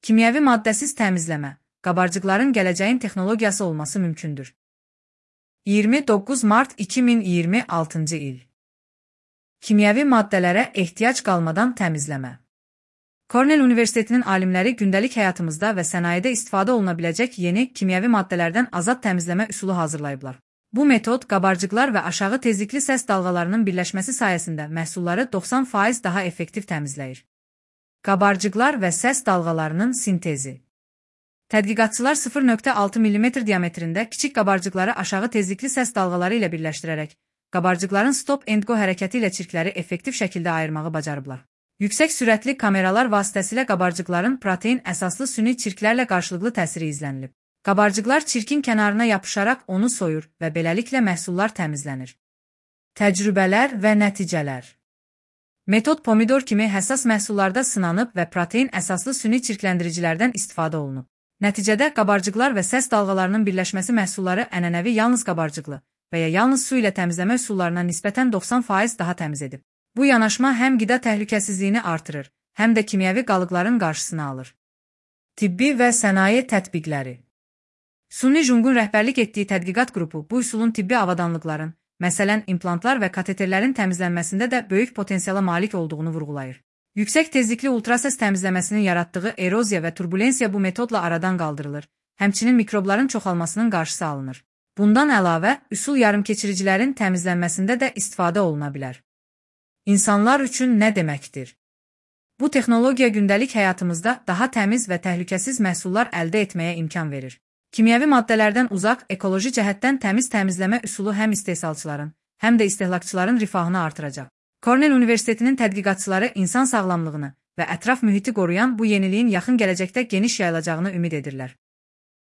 Kimyəvi maddəsiz təmizləmə, qabarcıqların gələcəyin texnologiyası olması mümkündür. 29 mart 2026-cı il. Kimyəvi maddələrə ehtiyac qalmadan təmizləmə. Kornell Universitetinin alimləri gündəlik həyatımızda və sənayedə istifadə oluna biləcək yeni kimyəvi maddələrdən azad təmizləmə üsulu hazırlayıblar. Bu metod qabarcıqlar və aşağı tezlikli səs dalğalarının birləşməsi sayəsində məhsulları 90% daha effektiv təmizləyir. Qabarcıqlar və səs dalğalarının sintezi. Tədqiqatçılar 0.6 mm diametrində kiçik qabarcıqları aşağı tezlikli səs dalğaları ilə birləşdirərək, qabarcıqların stop-and-go hərəkəti ilə çirkləri effektiv şəkildə ayırmağı bacarıblar. Yüksək sürətli kameralar vasitəsilə qabarcıqların protein əsaslı süni çirklərlə qarşılıqlı təsiri izlənilib. Qabarcıqlar çirkin kənarına yapışaraq onu soyur və beləliklə məhsullar təmizlənir. Təcrübələr və nəticələr. Metod pomidor kimi həssas məhsullarda sınanıb və protein əsaslı süni çirkləndiricilərdən istifadə olunub. Nəticədə qabarcıqlar və səs dalğalarının birləşməsi məhsulları ənənəvi yalnız qabarcıqlı və ya yalnız su ilə təmizləmə üsullarına nisbətən 90% daha təmiz edib. Bu yanaşma həm qida təhlükəsizliyini artırır, həm də kimyəvi qalıqların qarşısını alır. Tibbi və sənaye tətbiqləri. Sunni Jungun rəhbərlik etdiyi tədqiqat qrupu bu üsulun tibbi avadanlıqların, məsələn implantlar və kateterlərin təmizlənməsində də böyük potensiala malik olduğunu vurğulayır. Yüksək tezlikli ultrasəs təmizləməsinin yaratdığı eroziya və turbulensiya bu metodla aradan qaldırılır, həmçinin mikrobların çoxalmasının qarşısı alınır. Bundan əlavə, üsul yarımkeçiricilərin təmizlənməsində də istifadə oluna bilər. İnsanlar üçün nə deməkdir? Bu texnologiya gündəlik həyatımızda daha təmiz və təhlükəsiz məhsullar əldə etməyə imkan verir. Kimyəvi maddələrdən uzaq, ekoloji cəhətdən təmiz təmizləmə üsulu həm istehsalçıların, həm də istehlakçıların rifahını artıracaq. Kornell Universitetinin tədqiqatçıları insan sağlamlığını və ətraf mühiti qoruyan bu yeniliyin yaxın gələcəkdə geniş yayılacağını ümid edirlər.